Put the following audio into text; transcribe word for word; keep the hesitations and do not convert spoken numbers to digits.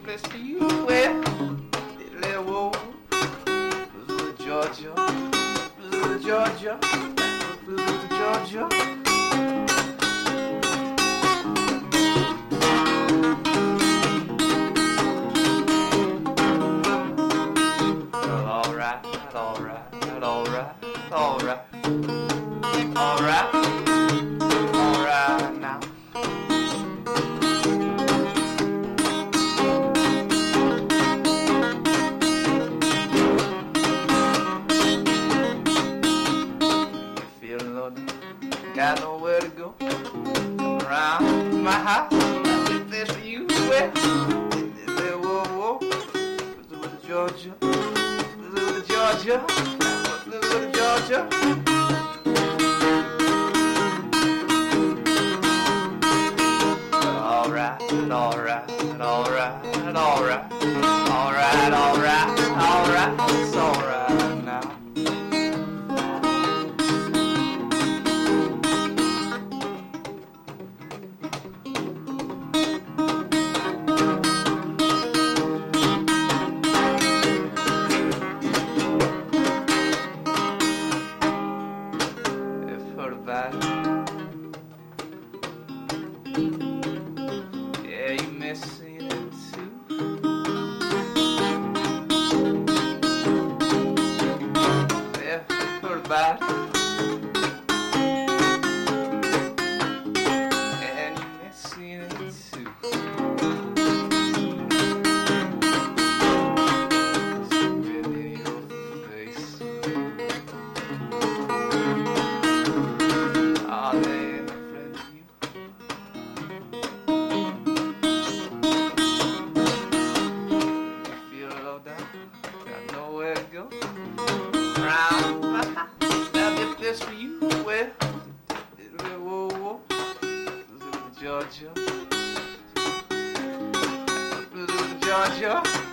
place for you. Well, little whoa, Georgia, Georgia, Georgia. Well, all right, all right, all right, all right, all right, all right now. Got nowhere to go. Come around my house. If there's for you, well, whoa, whoa, little Georgia, little Georgia, little Georgia. All right, all right, all right, all right, all right, all right, all right. It's all right now. About it. Yeah, you missing it too. Yeah, heard about it. And you missing it too. It's really your face. Are they afraid of you? You feel low down, got nowhere to go. Round my house, now if this for you, well, whoa, whoa, little Georgia, little Georgia.